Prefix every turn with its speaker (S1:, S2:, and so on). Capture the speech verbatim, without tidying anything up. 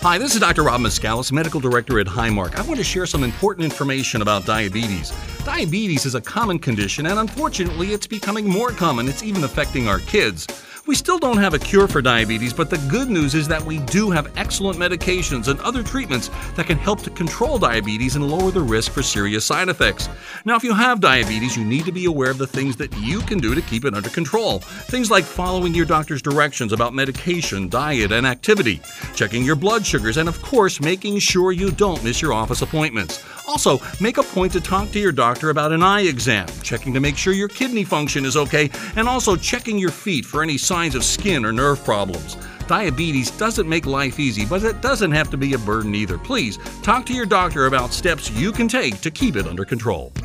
S1: Hi, this is Doctor Rob Mascalis, Medical Director at Highmark. I want to share some important information about diabetes. Diabetes is a common condition, and unfortunately, it's becoming more common. It's even affecting our kids. We still don't have a cure for diabetes, but the good news is that we do have excellent medications and other treatments that can help to control diabetes and lower the risk for serious side effects. Now, if you have diabetes, you need to be aware of the things that you can do to keep it under control. Things like following your doctor's directions about medication, diet, and activity, checking your blood sugars, and of course, making sure you don't miss your office appointments. Also, make a point to talk to your doctor about an eye exam, checking to make sure your kidney function is okay, and also checking your feet for any signs of skin or nerve problems. Diabetes doesn't make life easy, but it doesn't have to be a burden either. Please talk to your doctor about steps you can take to keep it under control.